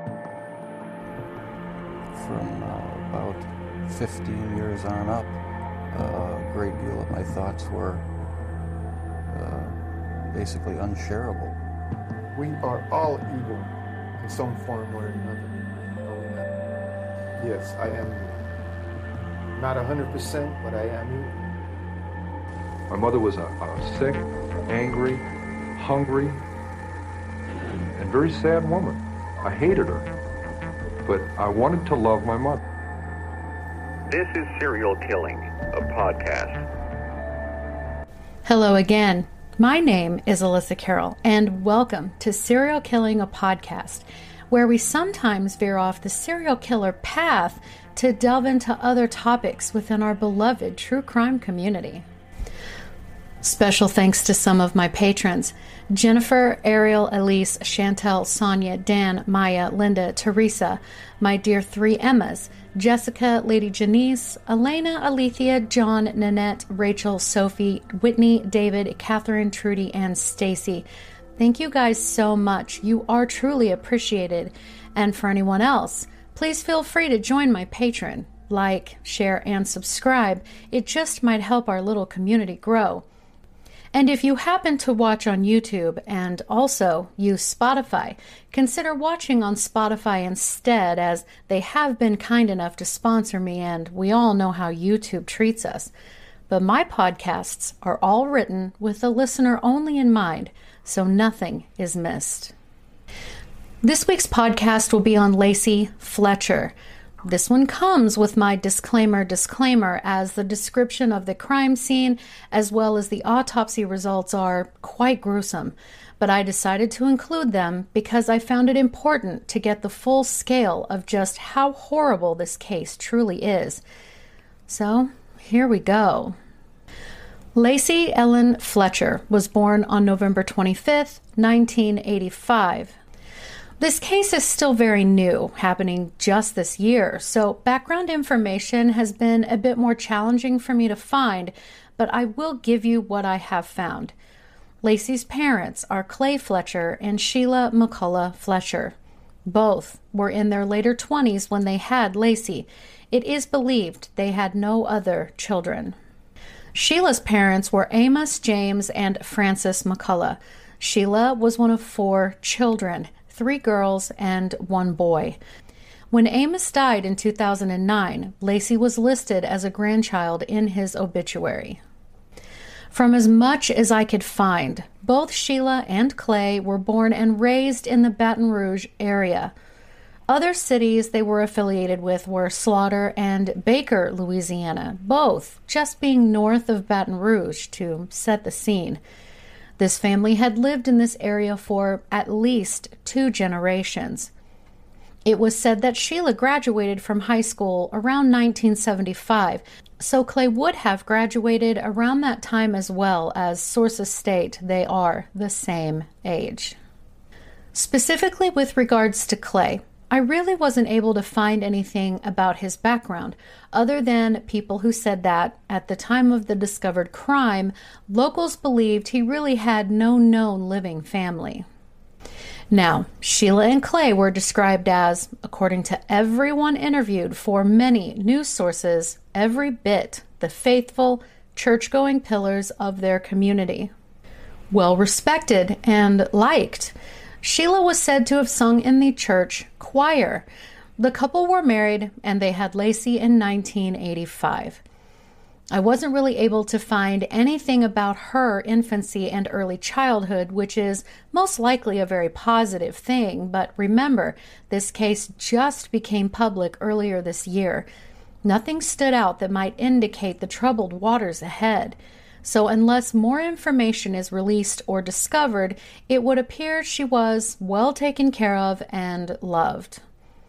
From about 15 years on up, a great deal of my thoughts were basically unshareable. We are all evil in some form or another. Yes, I am not 100%, but I am evil. My mother was a sick, angry, hungry, and very sad woman. I hated her, but I wanted to love my mother. This is Serial Killing, a podcast. Hello again. My name is Alyssa Carroll, and welcome to Serial Killing, a podcast, where we sometimes veer off the serial killer path to delve into other topics within our beloved true crime community. Special thanks to some of my patrons: Jennifer, Ariel, Elise, Chantel, Sonia, Dan, Maya, Linda, Teresa, my dear three Emmas, Jessica, Lady Janice, Elena, Alethea, John, Nanette, Rachel, Sophie, Whitney, David, Catherine, Trudy, and Stacy. Thank you guys so much. You are truly appreciated. And for anyone else, please feel free to join my Patreon. Like, share, and subscribe. It just might help our little community grow. And if you happen to watch on YouTube and also use Spotify, consider watching on Spotify instead, as they have been kind enough to sponsor me, and we all know how YouTube treats us. But my podcasts are all written with the listener only in mind, so nothing is missed. This week's podcast will be on Lacey Fletcher. This one comes with my disclaimer, as the description of the crime scene as well as the autopsy results are quite gruesome, but I decided to include them because I found it important to get the full scale of just how horrible this case truly is. So, here we go. Lacey Ellen Fletcher was born on November 25th, 1985. This case is still very new, happening just this year, so background information has been a bit more challenging for me to find, but I will give you what I have found. Lacey's parents are Clay Fletcher and Sheila McCullough Fletcher. Both were in their later 20s when they had Lacey. It is believed they had no other children. Sheila's parents were Amos James and Frances McCullough. Sheila was one of 4 children, 3 girls and 1 boy. When Amos died in 2009, Lacey was listed as a grandchild in his obituary. From as much as I could find, both Sheila and Clay were born and raised in the Baton Rouge area. Other cities they were affiliated with were Slaughter and Baker, Louisiana, both just being north of Baton Rouge to set the scene. This family had lived in this area for at least 2 generations. It was said that Sheila graduated from high school around 1975, so Clay would have graduated around that time as well, as sources state they are the same age. Specifically with regards to Clay, I really wasn't able to find anything about his background, other than people who said that, at the time of the discovered crime, locals believed he really had no known living family. Now, Sheila and Clay were described as, according to everyone interviewed for many news sources, every bit the faithful, church-going pillars of their community. Well respected and liked. Sheila was said to have sung in the church choir. The couple were married, and they had Lacey in 1985. I wasn't really able to find anything about her infancy and early childhood, which is most likely a very positive thing, but remember, this case just became public earlier this year. Nothing stood out that might indicate the troubled waters ahead. So unless more information is released or discovered, it would appear she was well taken care of and loved.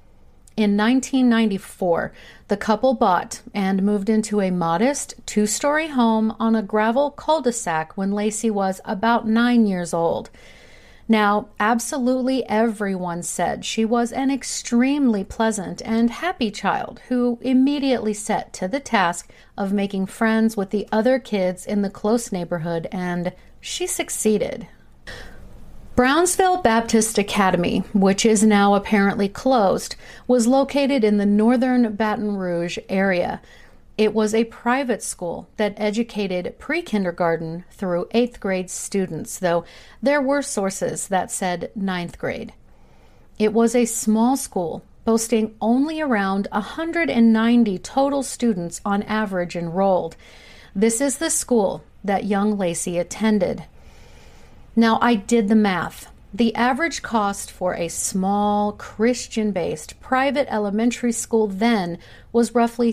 In 1994, the couple bought and moved into a modest 2-story home on a gravel cul-de-sac when Lacey was about 9 years old. Now, absolutely everyone said she was an extremely pleasant and happy child who immediately set to the task of making friends with the other kids in the close neighborhood, and she succeeded. Brownsville Baptist Academy, which is now apparently closed, was located in the northern Baton Rouge area. It was a private school that educated pre-kindergarten through 8th grade students, though there were sources that said 9th grade. It was a small school, boasting only around 190 total students on average enrolled. This is the school that young Lacey attended. Now, I did the math. The average cost for a small, Christian-based private elementary school then was roughly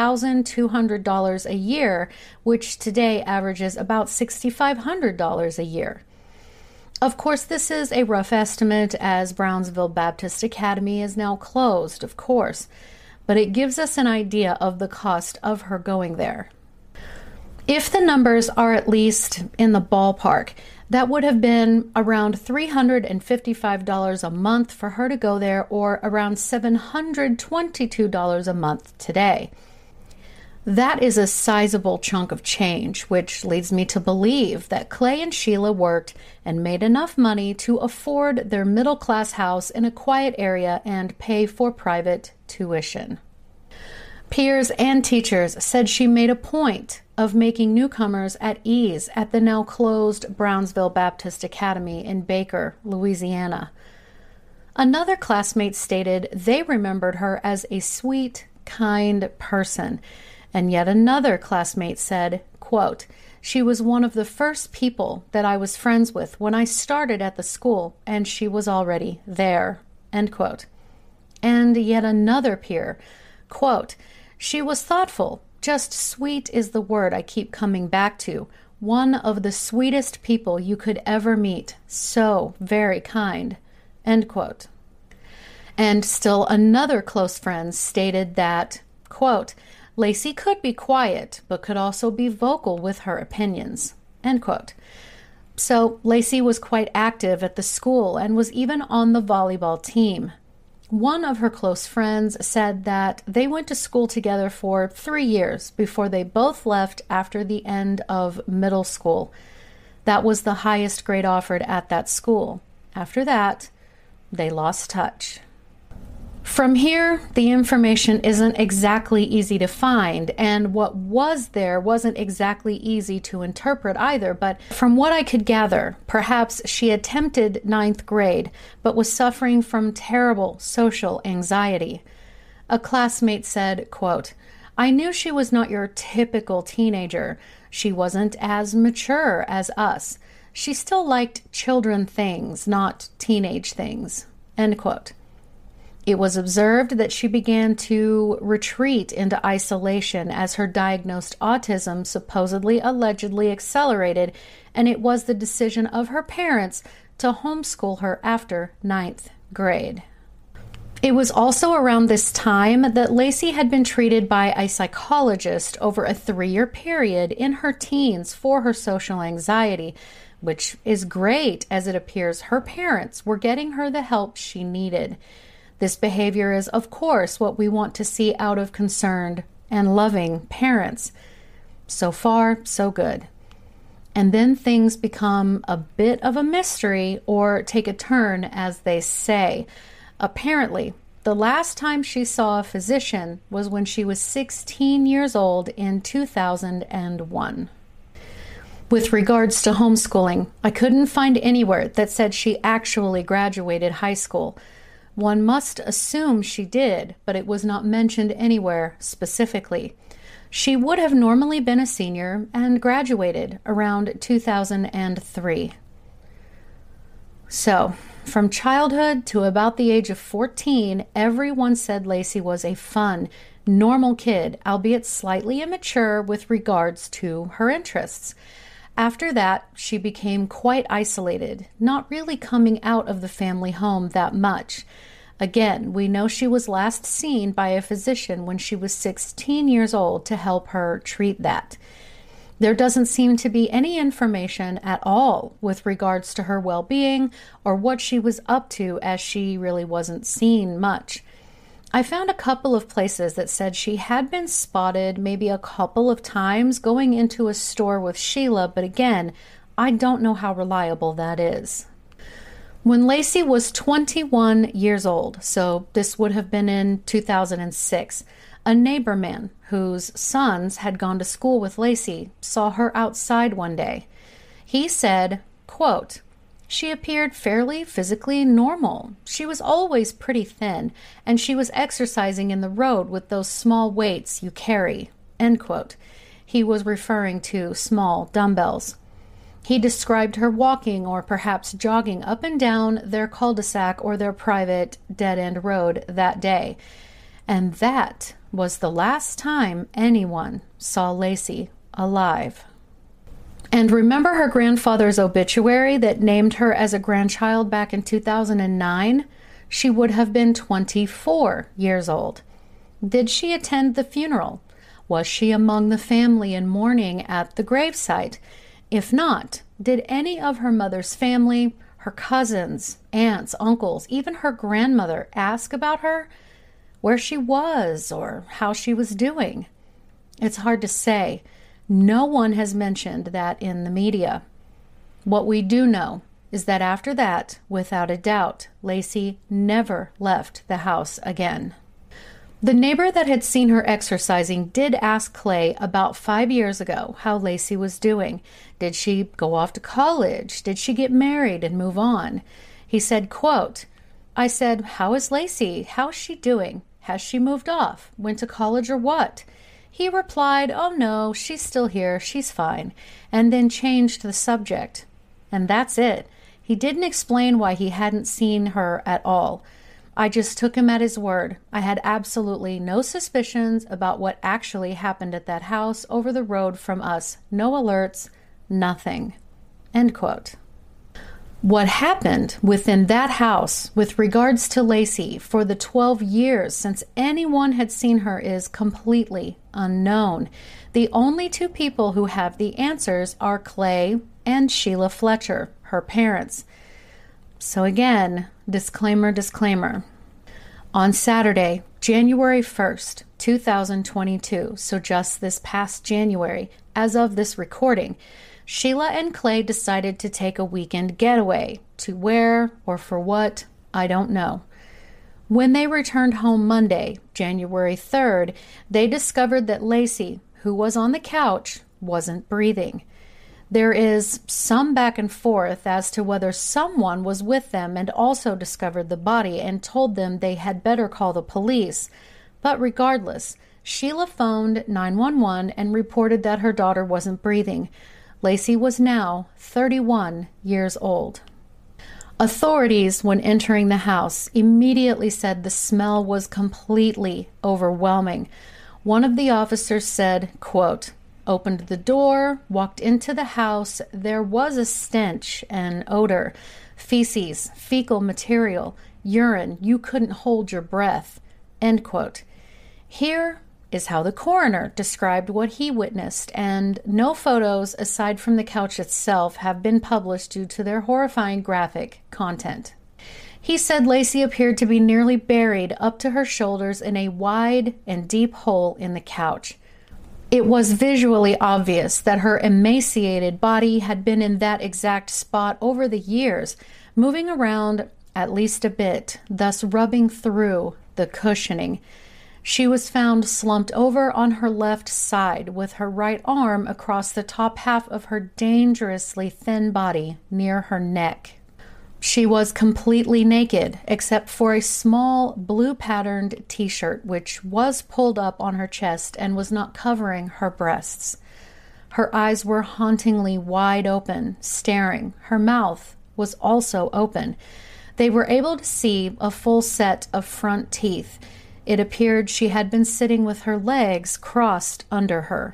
$3,200 a year, which today averages about $6,500 a year. Of course, this is a rough estimate, as Brownsville Baptist Academy is now closed, of course, but it gives us an idea of the cost of her going there. If the numbers are at least in the ballpark, that would have been around $355 a month for her to go there, or around $722 a month today. That is a sizable chunk of change, which leads me to believe that Clay and Sheila worked and made enough money to afford their middle-class house in a quiet area and pay for private tuition. Peers and teachers said she made a point of making newcomers at ease at the now closed Brownsville Baptist Academy in Baker, Louisiana. Another classmate stated they remembered her as a sweet, kind person, and yet another classmate said, quote, "She was one of the first people that I was friends with when I started at the school, and she was already there," end quote. And yet another peer, quote, "She was thoughtful. Just sweet is the word I keep coming back to. One of the sweetest people you could ever meet. So very kind," end quote. And still another close friend stated that, quote, "Lacey could be quiet, but could also be vocal with her opinions," end quote. So Lacey was quite active at the school and was even on the volleyball team. One of her close friends said that they went to school together for 3 years before they both left after the end of middle school. That was the highest grade offered at that school. After that, they lost touch. From here, the information isn't exactly easy to find, and what was there wasn't exactly easy to interpret either, but from what I could gather, perhaps she attempted 9th grade, but was suffering from terrible social anxiety. A classmate said, quote, "I knew she was not your typical teenager. She wasn't as mature as us. She still liked children things, not teenage things," end quote. It was observed that she began to retreat into isolation as her diagnosed autism supposedly allegedly accelerated, and it was the decision of her parents to homeschool her after 9th grade. It was also around this time that Lacey had been treated by a psychologist over a 3-year period in her teens for her social anxiety, which is great, as it appears her parents were getting her the help she needed. This behavior is, of course, what we want to see out of concerned and loving parents. So far, so good. And then things become a bit of a mystery, or take a turn, as they say. Apparently, the last time she saw a physician was when she was 16 years old in 2001. With regards to homeschooling, I couldn't find anywhere that said she actually graduated high school. One must assume she did, but it was not mentioned anywhere specifically. She would have normally been a senior and graduated around 2003. So, from childhood to about the age of 14, everyone said Lacey was a fun, normal kid, albeit slightly immature with regards to her interests. After that, she became quite isolated, not really coming out of the family home that much. Again, we know she was last seen by a physician when she was 16 years old to help her treat that. There doesn't seem to be any information at all with regards to her well-being or what she was up to, as she really wasn't seen much. I found a couple of places that said she had been spotted maybe a couple of times going into a store with Sheila, but again, I don't know how reliable that is. When Lacey was 21 years old, so this would have been in 2006, a neighbor man whose sons had gone to school with Lacey saw her outside one day. He said, quote, "She appeared fairly physically normal. She was always pretty thin, and she was exercising in the road with those small weights you carry." End quote. He was referring to small dumbbells. He described her walking or perhaps jogging up and down their cul-de-sac or their private dead-end road that day. And that was the last time anyone saw Lacey alive. And remember her grandfather's obituary that named her as a grandchild back in 2009? She would have been 24 years old. Did she attend the funeral? Was she among the family in mourning at the gravesite? If not, did any of her mother's family, her cousins, aunts, uncles, even her grandmother ask about her, where she was, or how she was doing? It's hard to say. No one has mentioned that in the media. What we do know is that after that, without a doubt, Lacey never left the house again. The neighbor that had seen her exercising did ask Clay about 5 years ago how Lacey was doing. Did she go off to college? Did she get married and move on? He said, quote, "I said, 'How is Lacey? How's she doing? Has she moved off? Went to college or what?' He replied, 'Oh no, she's still here, she's fine,' and then changed the subject. And that's it. He didn't explain why he hadn't seen her at all. I just took him at his word. I had absolutely no suspicions about what actually happened at that house over the road from us. No alerts, nothing." End quote. What happened within that house with regards to Lacey for the 12 years since anyone had seen her is completely unknown. The only two people who have the answers are Clay and Sheila Fletcher, her parents. So again, disclaimer. On Saturday, January 1st, 2022, so just this past January, as of this recording, Sheila and Clay decided to take a weekend getaway. To where or for what, I don't know. When they returned home Monday, January 3rd, they discovered that Lacey, who was on the couch, wasn't breathing. There is some back and forth as to whether someone was with them and also discovered the body and told them they had better call the police. But regardless, Sheila phoned 911 and reported that her daughter wasn't breathing. Lacey was now 31 years old. Authorities, when entering the house, immediately said the smell was completely overwhelming. One of the officers said, quote, "Opened the door, walked into the house. There was a stench and odor, feces, fecal material, urine. You couldn't hold your breath." End quote. Here is how the coroner described what he witnessed, and no photos aside from the couch itself have been published due to their horrifying graphic content. He said Lacey appeared to be nearly buried up to her shoulders in a wide and deep hole in the couch. It was visually obvious that her emaciated body had been in that exact spot over the years, moving around at least a bit, thus rubbing through the cushioning. She was found slumped over on her left side with her right arm across the top half of her dangerously thin body near her neck. She was completely naked except for a small blue-patterned t-shirt which was pulled up on her chest and was not covering her breasts. Her eyes were hauntingly wide open, staring. Her mouth was also open. They were able to see a full set of front teeth. It appeared she had been sitting with her legs crossed under her.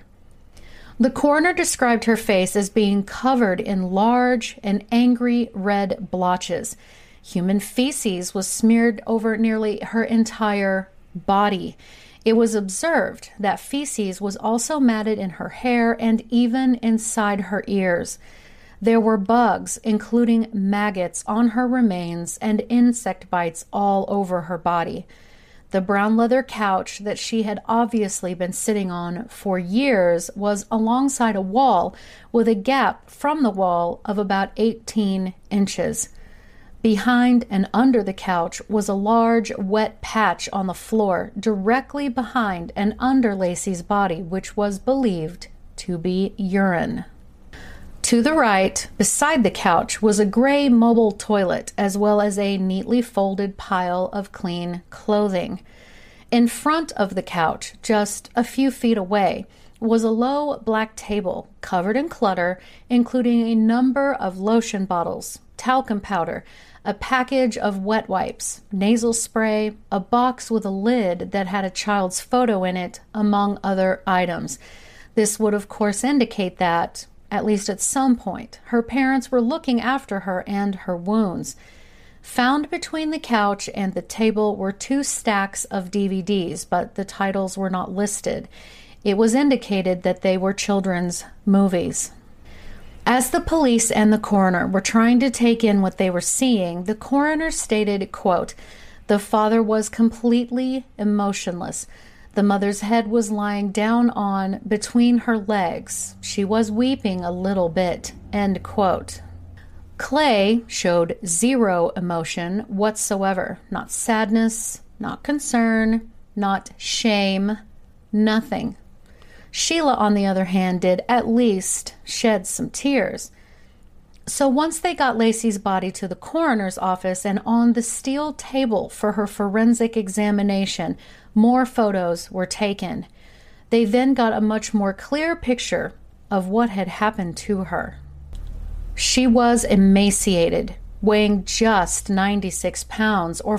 The coroner described her face as being covered in large and angry red blotches. Human feces was smeared over nearly her entire body. It was observed that feces was also matted in her hair and even inside her ears. There were bugs, including maggots, on her remains and insect bites all over her body. The brown leather couch that she had obviously been sitting on for years was alongside a wall with a gap from the wall of about 18 inches. Behind and under the couch was a large, wet patch on the floor directly behind and under Laci's body, which was believed to be urine. To the right, beside the couch, was a gray mobile toilet, as well as a neatly folded pile of clean clothing. In front of the couch, just a few feet away, was a low black table covered in clutter, including a number of lotion bottles, talcum powder, a package of wet wipes, nasal spray, a box with a lid that had a child's photo in it, among other items. This would, of course, indicate that, at least at some point, her parents were looking after her and her wounds. Found between the couch and the table were 2 stacks of DVDs, but the titles were not listed. It was indicated that they were children's movies. As the police and the coroner were trying to take in what they were seeing, the coroner stated, quote, "The father was completely emotionless. The mother's head was lying down on between her legs. She was weeping a little bit," end quote. Clay showed zero emotion whatsoever. Not sadness, not concern, not shame, nothing. Sheila, on the other hand, did at least shed some tears. So once they got Laci's body to the coroner's office and on the steel table for her forensic examination, more photos were taken. They then got a much more clear picture of what had happened to her. She was emaciated, weighing just 96 pounds or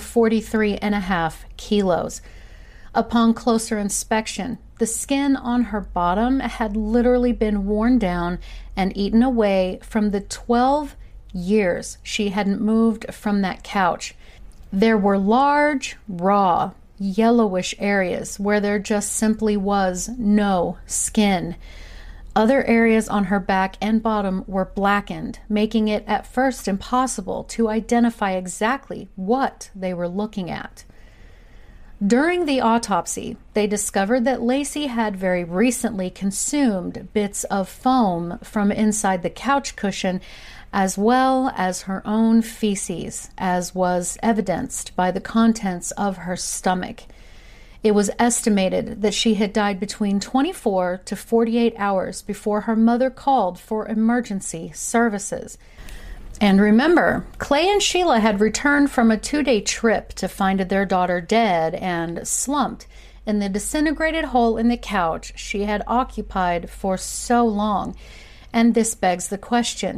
43.5 kilos. Upon closer inspection, the skin on her bottom had literally been worn down and eaten away from the 12 years she hadn't moved from that couch. There were large, raw, yellowish areas where there just simply was no skin. Other areas on her back and bottom were blackened, making it at first impossible to identify exactly what they were looking at. During the autopsy, they discovered that Laci had very recently consumed bits of foam from inside the couch cushion, as well as her own feces, as was evidenced by the contents of her stomach. It was estimated that she had died between 24 to 48 hours before her mother called for emergency services. And remember, Clay and Sheila had returned from a 2-day trip to find their daughter dead and slumped in the disintegrated hole in the couch she had occupied for so long. And this begs the question,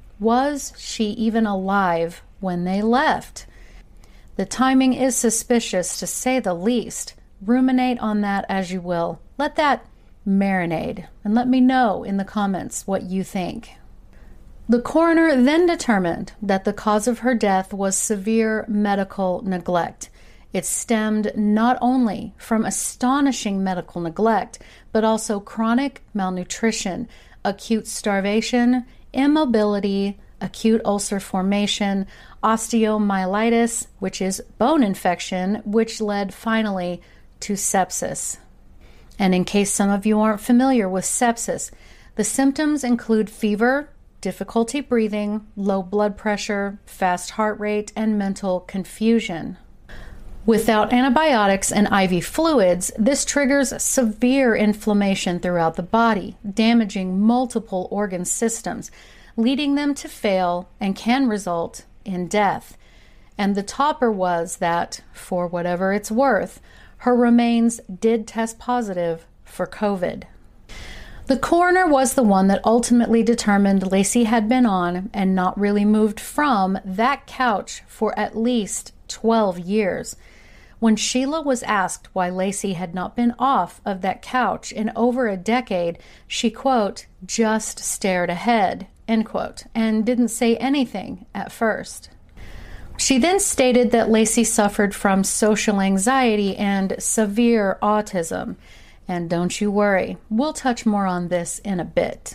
was she even alive when they left? The timing is suspicious, to say the least. Ruminate on that as you will. Let that marinate, and let me know in the comments what you think. The coroner then determined that the cause of her death was severe medical neglect. It stemmed not only from astonishing medical neglect, but also chronic malnutrition, acute starvation, immobility, acute ulcer formation, osteomyelitis, which is bone infection, which led finally to sepsis. And in case some of you aren't familiar with sepsis, the symptoms include fever, difficulty breathing, low blood pressure, fast heart rate, and mental confusion. Without antibiotics and IV fluids, this triggers severe inflammation throughout the body, damaging multiple organ systems, leading them to fail and can result in death. And the topper was that, for whatever it's worth, her remains did test positive for COVID. The coroner was the one that ultimately determined Laci had been on and not really moved from that couch for at least 12 years. When Sheila was asked why Laci had not been off of that couch in over a decade, she, quote, just stared ahead, end quote, and didn't say anything at first. She then stated that Laci suffered from social anxiety and severe autism. And don't you worry, we'll touch more on this in a bit.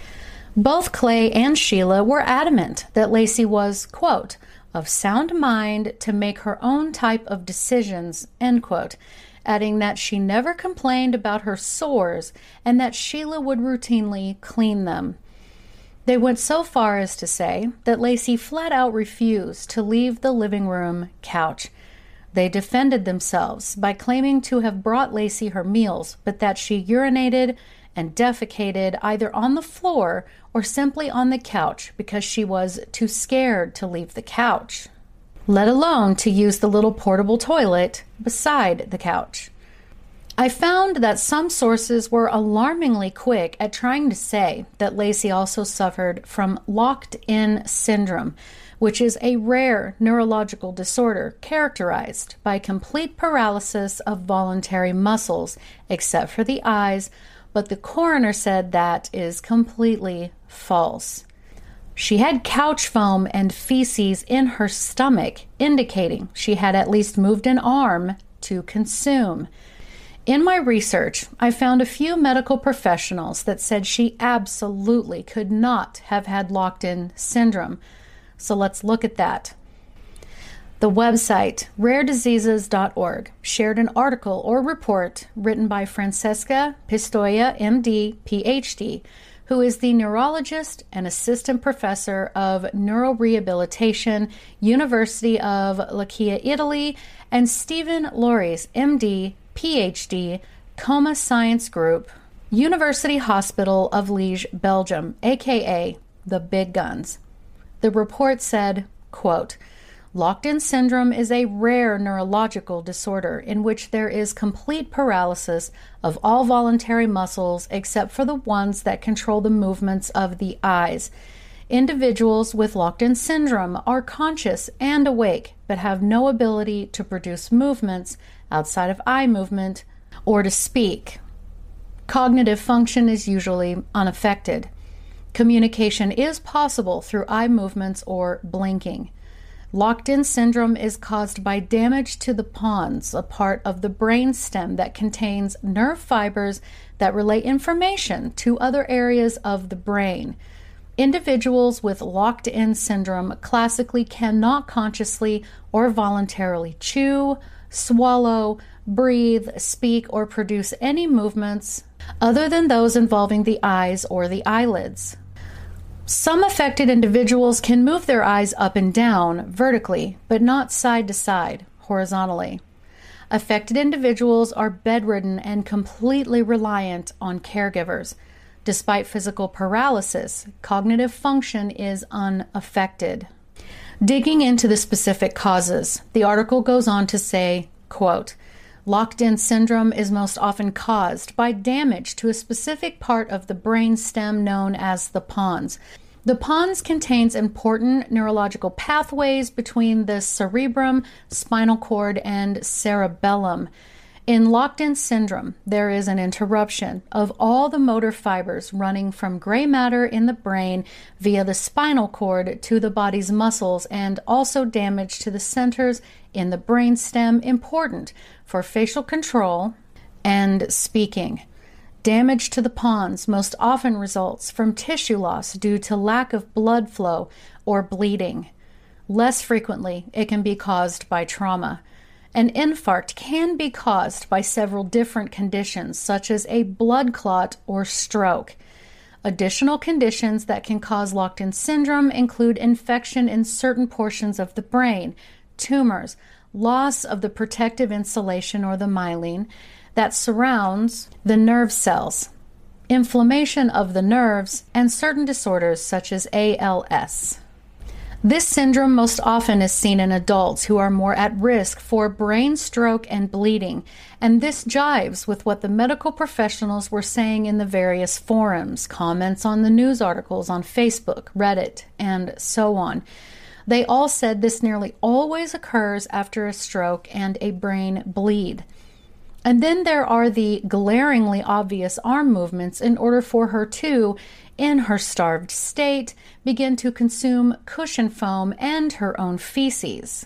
Both Clay and Sheila were adamant that Laci was, quote, of sound mind to make her own type of decisions, end quote, adding that she never complained about her sores and that Sheila would routinely clean them. They went so far as to say that Lacey flat out refused to leave the living room couch. They defended themselves by claiming to have brought Lacey her meals, but that she urinated and defecated either on the floor or simply on the couch because she was too scared to leave the couch, let alone to use the little portable toilet beside the couch. I found that some sources were alarmingly quick at trying to say that Lacey also suffered from locked-in syndrome, which is a rare neurological disorder characterized by complete paralysis of voluntary muscles, except for the eyes, but the coroner said that is completely false. She had couch foam and feces in her stomach, indicating she had at least moved an arm to consume. In my research, I found a few medical professionals that said she absolutely could not have had locked-in syndrome. So let's look at that. The website rarediseases.org shared an article or report written by Francesca Pistoia, MD, PhD, who is the neurologist and assistant professor of neurorehabilitation, University of Lachia, Italy, and Stephen Loris, MD, PhD, Coma Science Group, University Hospital of Liège, Belgium, aka the Big Guns. The report said, quote, "Locked-in syndrome is a rare neurological disorder in which there is complete paralysis of all voluntary muscles except for the ones that control the movements of the eyes. Individuals with locked-in syndrome are conscious and awake, but have no ability to produce movements outside of eye movement or to speak. Cognitive function is usually unaffected. Communication is possible through eye movements or blinking. Locked-in syndrome is caused by damage to the pons, a part of the brain stem that contains nerve fibers that relay information to other areas of the brain. Individuals with locked-in syndrome classically cannot consciously or voluntarily chew, swallow, breathe, speak, or produce any movements other than those involving the eyes or the eyelids. Some affected individuals can move their eyes up and down vertically, but not side to side, horizontally. Affected individuals are bedridden and completely reliant on caregivers. Despite physical paralysis, cognitive function is unaffected." Digging into the specific causes, the article goes on to say, quote, "Locked-in syndrome is most often caused by damage to a specific part of the brain stem known as the pons. The pons contains important neurological pathways between the cerebrum, spinal cord, and cerebellum. In locked-in syndrome, there is an interruption of all the motor fibers running from gray matter in the brain via the spinal cord to the body's muscles, and also damage to the centers in the brainstem important for facial control and speaking. Damage to the pons most often results from tissue loss due to lack of blood flow or bleeding. Less frequently, it can be caused by trauma. An infarct can be caused by several different conditions, such as a blood clot or stroke. Additional conditions that can cause locked-in syndrome include infection in certain portions of the brain, tumors, loss of the protective insulation or the myelin that surrounds the nerve cells, inflammation of the nerves, and certain disorders such as ALS. This syndrome most often is seen in adults who are more at risk for brain stroke and bleeding, and this jives with what the medical professionals were saying in the various forums, comments on the news articles on Facebook, Reddit, and so on. They all said this nearly always occurs after a stroke and a brain bleed. And then there are the glaringly obvious arm movements in order for her to, in her starved state, begin to consume cushion foam and her own feces.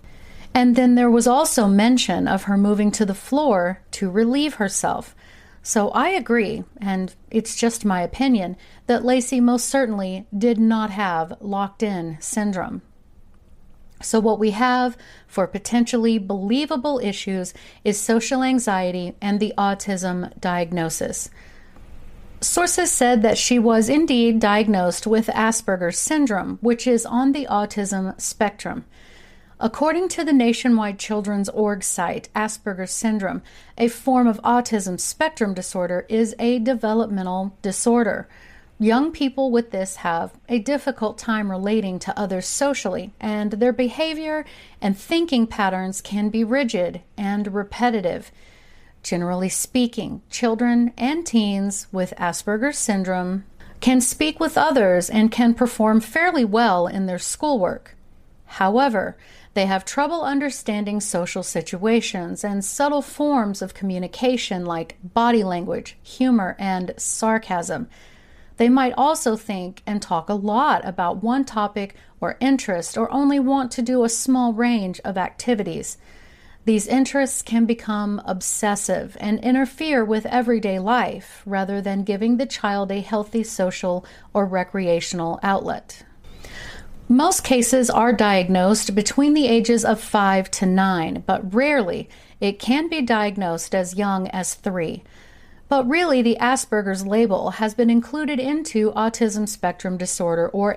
And then there was also mention of her moving to the floor to relieve herself. So I agree, and it's just my opinion, that Lacey most certainly did not have locked-in syndrome. So what we have for potentially believable issues is social anxiety and the autism diagnosis. Sources said that she was indeed diagnosed with Asperger's syndrome, which is on the autism spectrum. According to the Nationwide Children's Org site, Asperger's syndrome, a form of autism spectrum disorder, is a developmental disorder. Young people with this have a difficult time relating to others socially, and their behavior and thinking patterns can be rigid and repetitive. Generally speaking, children and teens with Asperger's syndrome can speak with others and can perform fairly well in their schoolwork. However, they have trouble understanding social situations and subtle forms of communication like body language, humor, and sarcasm. They might also think and talk a lot about one topic or interest, or only want to do a small range of activities. These interests can become obsessive and interfere with everyday life rather than giving the child a healthy social or recreational outlet. Most cases are diagnosed between the ages of 5 to 9, but rarely it can be diagnosed as young as 3. But really, the Asperger's label has been included into autism spectrum disorder, or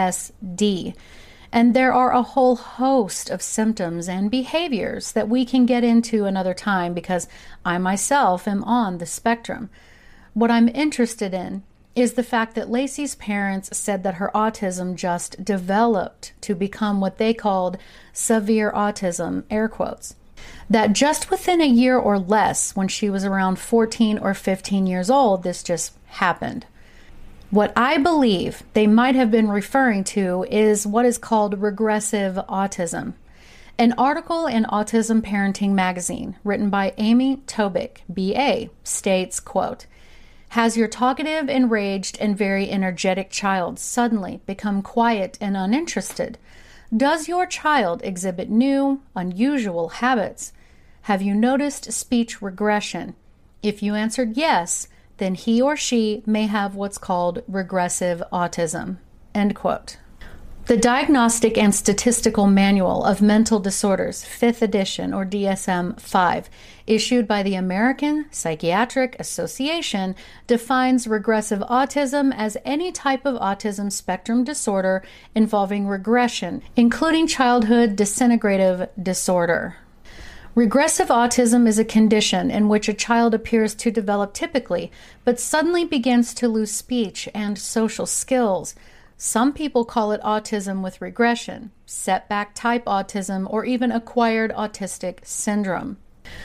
ASD. And there are a whole host of symptoms and behaviors that we can get into another time because I myself am on the spectrum. What I'm interested in is the fact that Lacey's parents said that her autism just developed to become what they called severe autism, air quotes. That just within a year or less, when she was around 14 or 15 years old, this just happened. What I believe they might have been referring to is what is called regressive autism. An article in Autism Parenting magazine, written by Amy Tobik, BA, states, quote, "Has your talkative, enraged, and very energetic child suddenly become quiet and uninterested? Does your child exhibit new, unusual habits? Have you noticed speech regression? If you answered yes, then he or she may have what's called regressive autism." End quote. The Diagnostic and Statistical Manual of Mental Disorders, 5th edition, or DSM-5, issued by the American Psychiatric Association, defines regressive autism as any type of autism spectrum disorder involving regression, including childhood disintegrative disorder. Regressive autism is a condition in which a child appears to develop typically, but suddenly begins to lose speech and social skills. Some people call it autism with regression, setback type autism, or even acquired autistic syndrome.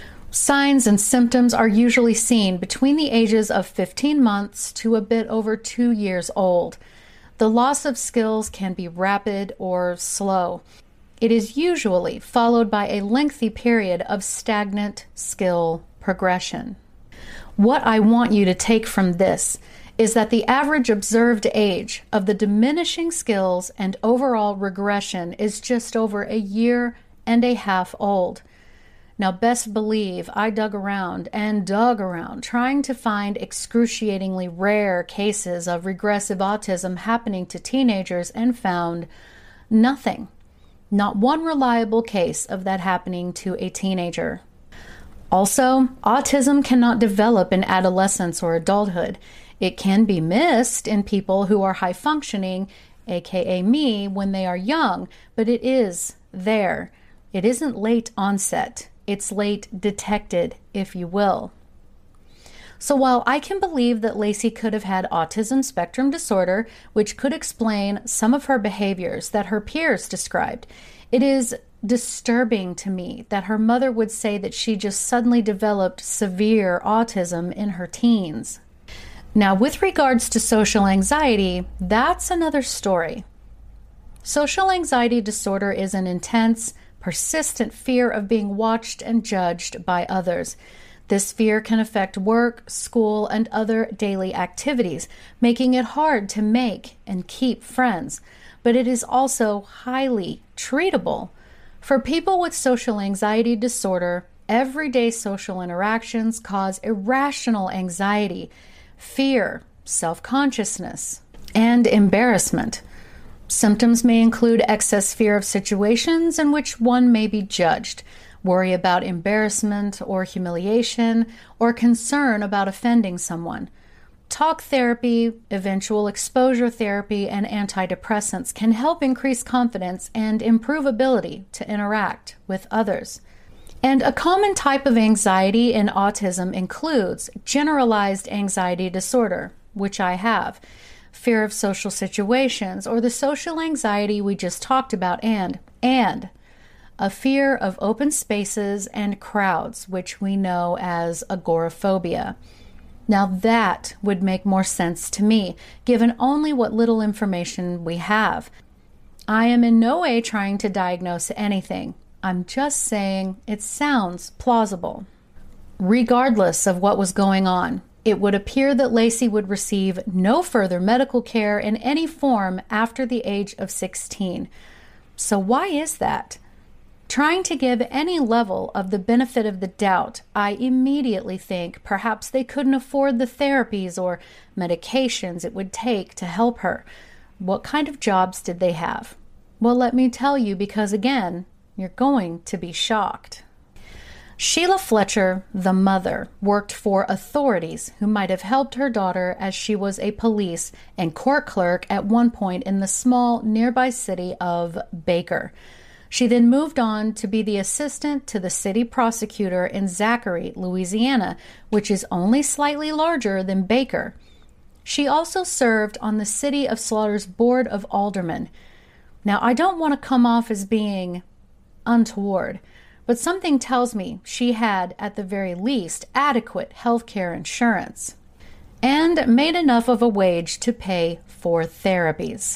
Signs and symptoms are usually seen between the ages of 15 months to a bit over 2 years old. The loss of skills can be rapid or slow. It is usually followed by a lengthy period of stagnant skill progression. What I want you to take from this is that the average observed age of the diminishing skills and overall regression is just over a year and a half old. Now, best believe I dug around trying to find excruciatingly rare cases of regressive autism happening to teenagers and found nothing. Not one reliable case of that happening to a teenager. Also, autism cannot develop in adolescence or adulthood. It can be missed in people who are high functioning, aka me, when they are young, but it is there. It isn't late onset. It's late detected, if you will. So while I can believe that Lacey could have had autism spectrum disorder, which could explain some of her behaviors that her peers described, it is disturbing to me that her mother would say that she just suddenly developed severe autism in her teens. Now, with regards to social anxiety, that's another story. Social anxiety disorder is an intense, persistent fear of being watched and judged by others. This fear can affect work, school, and other daily activities, making it hard to make and keep friends. But it is also highly treatable. For people with social anxiety disorder, everyday social interactions cause irrational anxiety, fear, self-consciousness, and embarrassment. Symptoms may include excess fear of situations in which one may be judged, worry about embarrassment or humiliation, or concern about offending someone. Talk therapy, eventual exposure therapy, and antidepressants can help increase confidence and improve ability to interact with others. And a common type of anxiety in autism includes generalized anxiety disorder, which I have, fear of social situations, or the social anxiety we just talked about, and a fear of open spaces and crowds, which we know as agoraphobia. Now that would make more sense to me, given only what little information we have. I am in no way trying to diagnose anything. I'm just saying it sounds plausible. Regardless of what was going on, it would appear that Lacey would receive no further medical care in any form after the age of 16. So why is that? Trying to give any level of the benefit of the doubt, I immediately think perhaps they couldn't afford the therapies or medications it would take to help her. What kind of jobs did they have? Well, let me tell you, because again, you're going to be shocked. Sheila Fletcher, the mother, worked for authorities who might have helped her daughter as she was a police and court clerk at one point in the small nearby city of Baker. She then moved on to be the assistant to the city prosecutor in Zachary, Louisiana, which is only slightly larger than Baker. She also served on the City of Slaughter's Board of Aldermen. Now, I don't want to come off as being untoward, but something tells me she had, at the very least, adequate health care insurance and made enough of a wage to pay for therapies.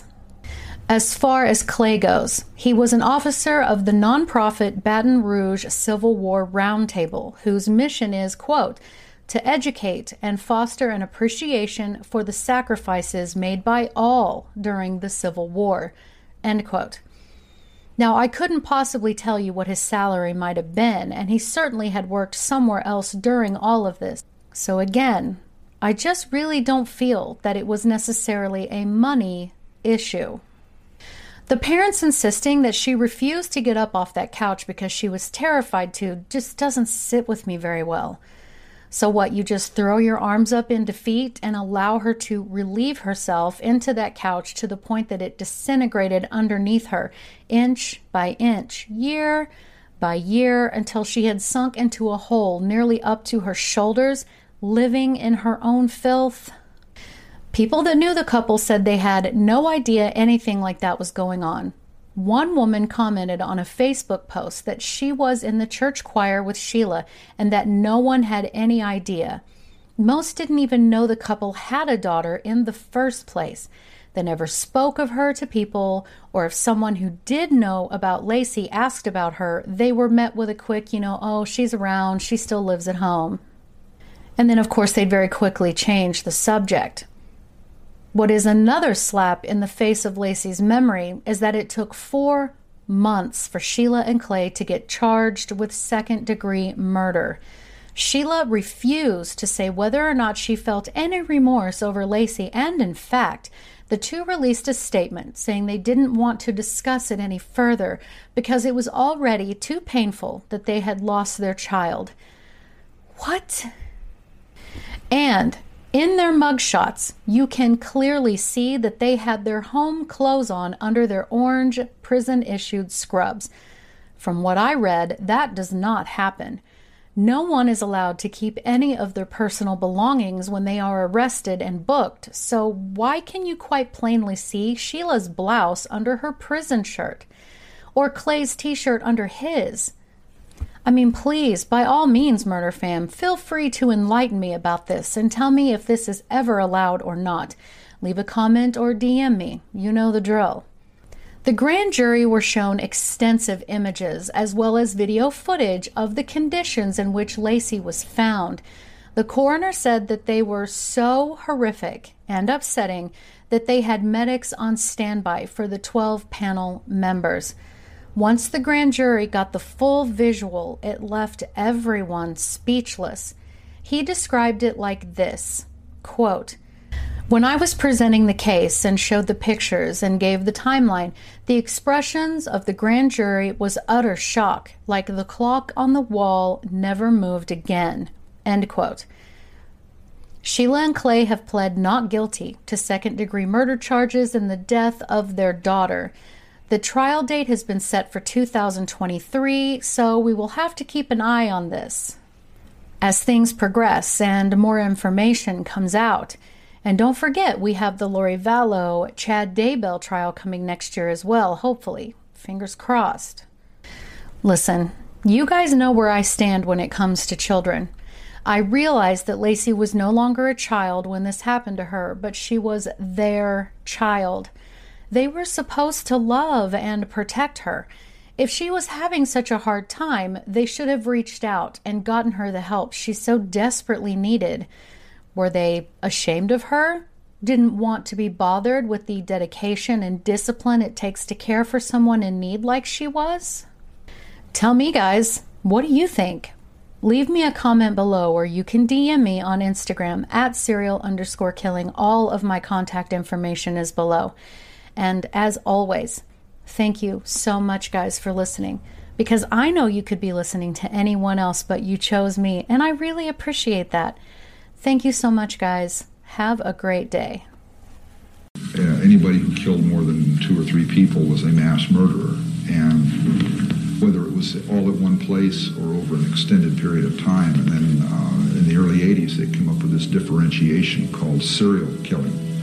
As far as Clay goes, he was an officer of the nonprofit Baton Rouge Civil War Roundtable, whose mission is, quote, to educate and foster an appreciation for the sacrifices made by all during the Civil War, end quote. Now, I couldn't possibly tell you what his salary might have been, and he certainly had worked somewhere else during all of this. So again, I just really don't feel that it was necessarily a money issue. The parents insisting that she refused to get up off that couch because she was terrified to just doesn't sit with me very well. So what, you just throw your arms up in defeat and allow her to relieve herself into that couch to the point that it disintegrated underneath her, inch by inch, year by year, until she had sunk into a hole nearly up to her shoulders, living in her own filth? People that knew the couple said they had no idea anything like that was going on. One woman commented on a Facebook post that she was in the church choir with Sheila and that no one had any idea. Most didn't even know the couple had a daughter in the first place. They never spoke of her to people, or if someone who did know about Lacey asked about her, they were met with a quick, oh, she's around, she still lives at home. And then, of course, they'd very quickly change the subject. What is another slap in the face of Lacey's memory is that it took 4 months for Sheila and Clay to get charged with second-degree murder. Sheila refused to say whether or not she felt any remorse over Lacey, and in fact, the two released a statement saying they didn't want to discuss it any further because it was already too painful that they had lost their child. What? And in their mugshots, you can clearly see that they had their home clothes on under their orange prison-issued scrubs. From what I read, that does not happen. No one is allowed to keep any of their personal belongings when they are arrested and booked, so why can you quite plainly see Sheila's blouse under her prison shirt? Or Clay's t-shirt under his? I mean, please, by all means, Murder Fam, feel free to enlighten me about this and tell me if this is ever allowed or not. Leave a comment or DM me. You know the drill. The grand jury were shown extensive images as well as video footage of the conditions in which Lacey was found. The coroner said that they were so horrific and upsetting that they had medics on standby for the 12 panel members. Once the grand jury got the full visual, it left everyone speechless. He described it like this, quote, "When I was presenting the case and showed the pictures and gave the timeline, the expressions of the grand jury was utter shock, like the clock on the wall never moved again," end quote. Sheila and Clay have pled not guilty to second-degree murder charges in the death of their daughter. The trial date has been set for 2023, so we will have to keep an eye on this as things progress and more information comes out. And don't forget, we have the Lori Vallow, Chad Daybell trial coming next year as well, hopefully. Fingers crossed. Listen, you guys know where I stand when it comes to children. I realized that Lacey was no longer a child when this happened to her, but she was their child. They were supposed to love and protect her. If she was having such a hard time, they should have reached out and gotten her the help she so desperately needed. Were they ashamed of her? Didn't want to be bothered with the dedication and discipline it takes to care for someone in need like she was? Tell me, guys, what do you think? Leave me a comment below, or you can DM me on Instagram at serial_killing. All of my contact information is below. And as always, thank you so much, guys, for listening, because I know you could be listening to anyone else, but you chose me, and I really appreciate that. Thank you so much, guys. Have a great day. Anybody who killed more than 2 or 3 people was a mass murderer, and whether it was all at one place or over an extended period of time. And then in the early 80s, they came up with this differentiation called serial killing.